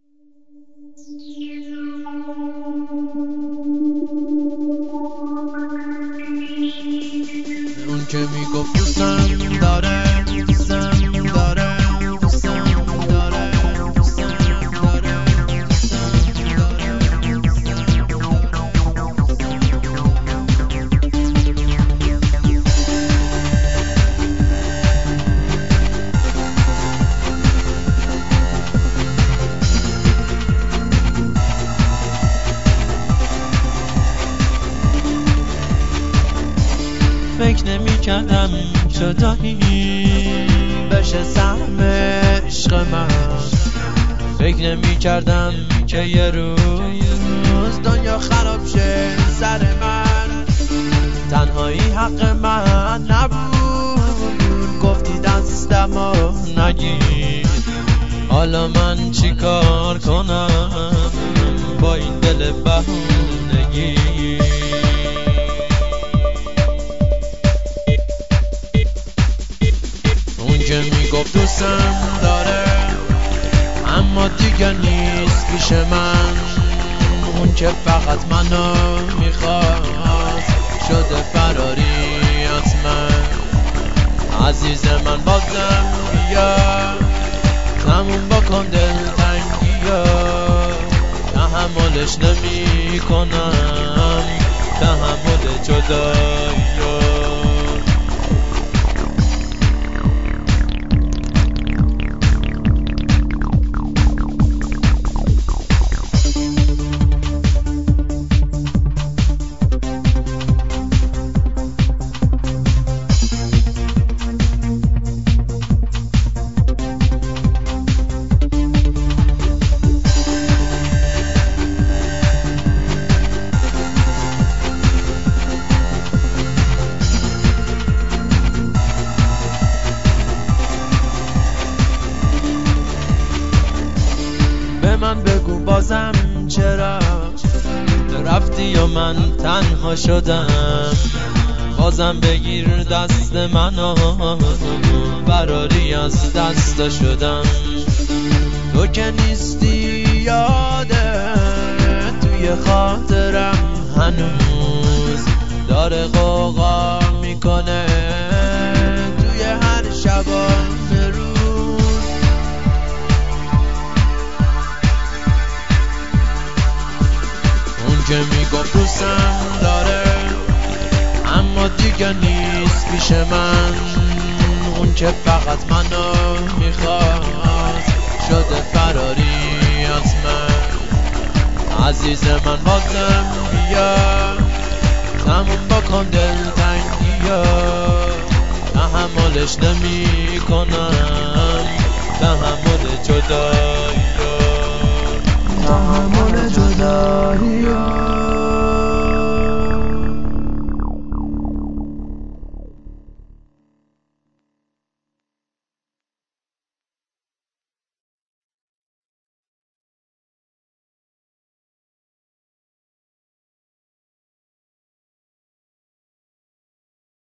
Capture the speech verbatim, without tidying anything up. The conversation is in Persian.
اون که میگفت دوستم داره دوستم داره دوستم داره دوستم داره فکر نمی کردم جدایی بشه سهم عشق من، فکر نمی کردم که یه روز دنیا خراب شه سر من. تنهایی حق من نبود، گفتی دستمو نگیر. حالا من چی کار کنم با این دل بهونگی؟ که میگفت دوستم داره اما دیگه نیست پیش من. اون که فقط منو میخواد شده فراری از من. عزیز من بازم بیا تموم بکن دلتنگیا، تحملش نمی کنم تحمل جدایی‌ها. من بگو بازم چرا رفتی و من تنها شدم؟ بازم بگیر دست منو فراری از دست شدم. تو که نیستی یاده توی خاطرم هنوز داره غوغا میکنه توی هر شبانه روز. که میگفت دوستم داره اما دیگه نیست پیش من. اون که فقط منو میخواد شده فراری از من. عزیز من بازم بیا تموم بکن دلتنگیا، تحملش نمی کنم تحمل جدایی.